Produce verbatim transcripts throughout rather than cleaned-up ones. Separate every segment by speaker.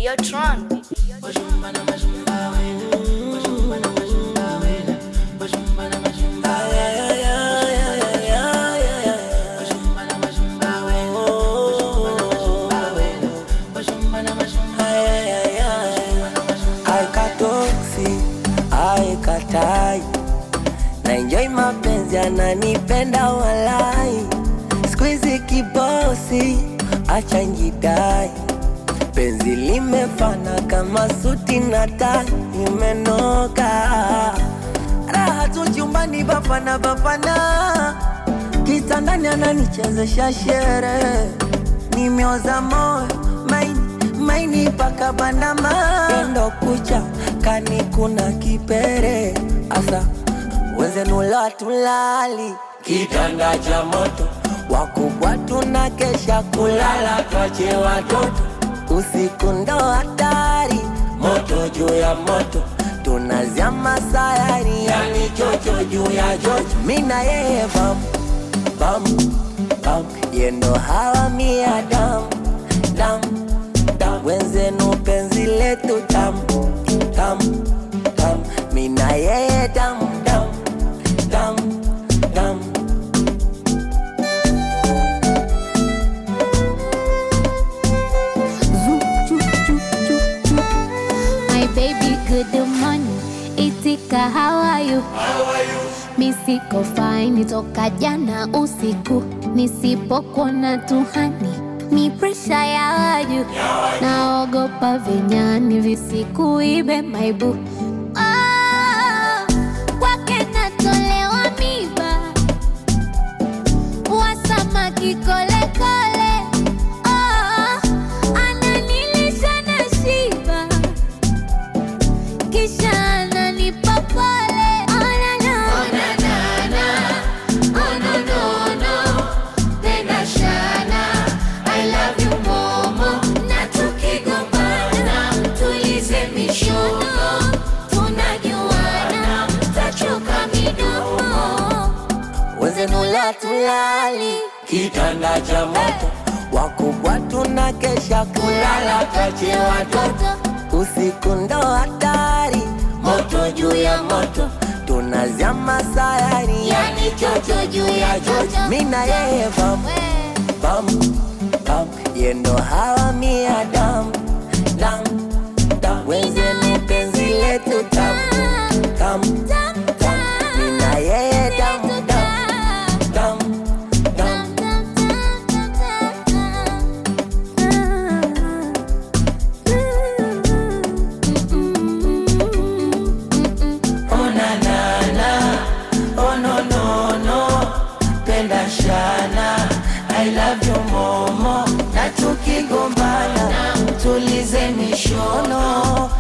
Speaker 1: yo, Tron.
Speaker 2: Aikatai na enjoy mapenzi ananipenda walai, squeeze kibosi acha njidai, penzi limefana kama suti na tai imenoka, raha tu chumbani bapana bapana, kitandani ananichezesha shere, nimeoza moyo maini maini paka bandama, endo kucha kani kuna kipere asa wenze nula tulali, kitanda cha moto wakubwa tunakesha kulala twache watoto, usiku ndo hatari, moto juu ya moto tunazama sayari, yani chocho juu ya chocho, mina yeye bam bam bam, yendo hawa mia dam dam dam, wenzenu penzi letu tam tam tam, mina yeye dam dam dam dam.
Speaker 3: My baby, good morning. Itika, how are you?
Speaker 4: How are you?
Speaker 3: Mi siko fine, toka jana usiku, nisipokuona tuhani mi presha ya waju, naogopa vinyani visikuibe my boo. Oh, kwake natolewa miba, wasamaki kole kole. Oh, ananilisha na shiba, kisha ananipa pole. Oh na na, oh na na na, oh no no no, tena shana I love you momo, na tukigombana tulize mishono, tunajuana tachoka midomo,
Speaker 2: wenze nula tulali, kitanda cha moto wakubwa tunakesha kulala twache watoto, usiku ndo hatari, moto juu ya moto tunazama sayari,
Speaker 3: yani chocho juu ya chocho,
Speaker 2: mina yeye bam bam bam, yendo hawa mia dam dam dam, wenzenu penzi letu tam tam tam, mina yeye dam dam dam dam. Oh na na na, oh no no no, penda shana I love you momo, na tukigombana tulize mishono,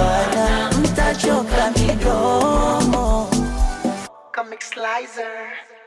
Speaker 2: tunajuana mtachoka midomo.
Speaker 4: Comic Slicer.